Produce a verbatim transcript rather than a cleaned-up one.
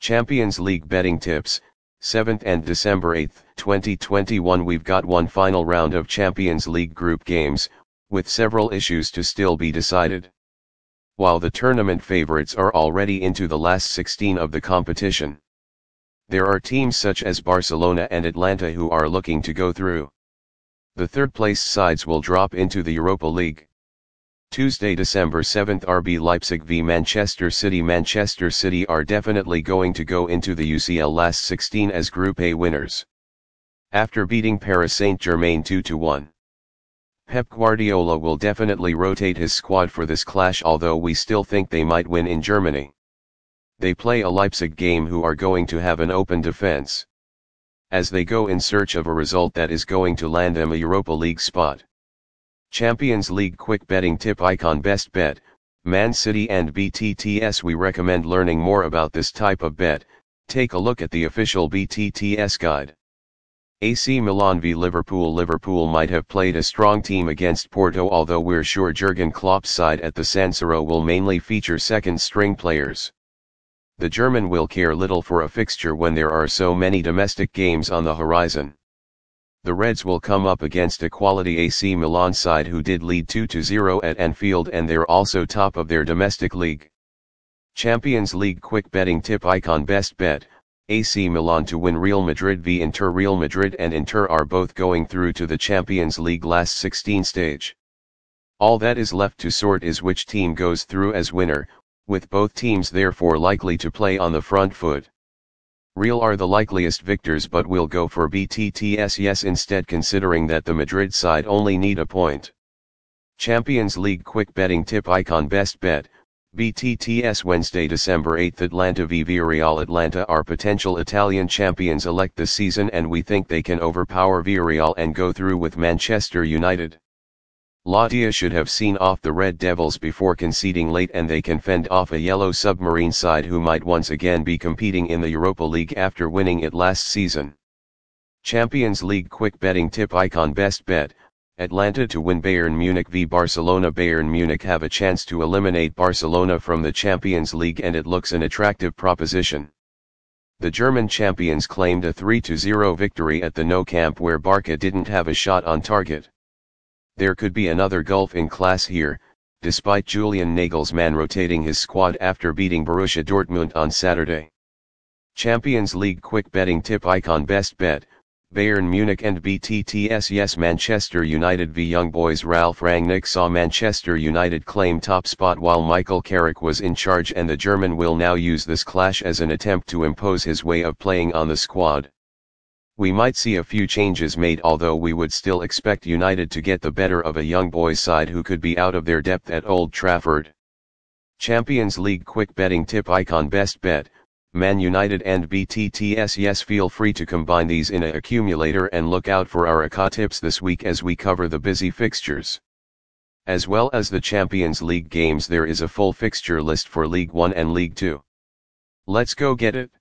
Champions League betting tips, seventh and December eighth, twenty twenty-one. We've got one final round of Champions League group games, with several issues to still be decided. While the tournament favorites are already into the last sixteen of the competition, there are teams such as Barcelona and Atalanta who are looking to go through. The third-place sides will drop into the Europa League. Tuesday, December seventh, R B Leipzig v Manchester City. Manchester City are definitely going to go into the U C L last sixteen as Group A winners, after beating Paris Saint-Germain two to one. Pep Guardiola will definitely rotate his squad for this clash, although we still think they might win in Germany. They play a Leipzig game who are going to have an open defense, as they go in search of a result that is going to land them a Europa League spot. Champions League quick betting tip icon: best bet, Man City and B T T S. We recommend learning more about this type of bet. Take a look at the official B T T S guide. A C Milan v Liverpool. Liverpool might have played a strong team against Porto, although we're sure Jurgen Klopp's side at the San Siro will mainly feature second-string players. The German will care little for a fixture when there are so many domestic games on the horizon. The Reds will come up against a quality A C Milan side who did lead two to zero at Anfield, and they're also top of their domestic league. Champions League quick betting tip icon: best bet, A C Milan to win. Real Madrid v Inter. Real Madrid and Inter are both going through to the Champions League last sixteen stage. All that is left to sort is which team goes through as winner, with both teams therefore likely to play on the front foot. Real are the likeliest victors, but we'll go for B T T S yes instead, considering that the Madrid side only need a point. Champions League quick betting tip icon: best bet, B T T S. Wednesday, December eighth, Atalanta v Villarreal. Atalanta are potential Italian champions-elect this season, and we think they can overpower Villarreal and go through with Manchester United. Lattia should have seen off the Red Devils before conceding late, and they can fend off a yellow submarine side who might once again be competing in the Europa League after winning it last season. Champions League quick betting tip icon: best bet, Atalanta to win. Bayern Munich v Barcelona. Bayern Munich have a chance to eliminate Barcelona from the Champions League, and it looks an attractive proposition. The German champions claimed a three to zero victory at the Nou Camp, where Barca didn't have a shot on target. There could be another gulf in class here, despite Julian Nagelsmann rotating his squad after beating Borussia Dortmund on Saturday. Champions League quick betting tip icon: best bet, Bayern Munich and B T T S yes. Manchester United v Young Boys. Ralf Rangnick saw Manchester United claim top spot while Michael Carrick was in charge, and the German will now use this clash as an attempt to impose his way of playing on the squad. We might see a few changes made, although we would still expect United to get the better of a Young Boys side who could be out of their depth at Old Trafford. Champions League quick betting tip icon: best bet, Man United and B T T S yes. Feel free to combine these in a accumulator and look out for our A C A tips this week as we cover the busy fixtures. As well as the Champions League games, there is a full fixture list for League One and League Two. Let's go get it.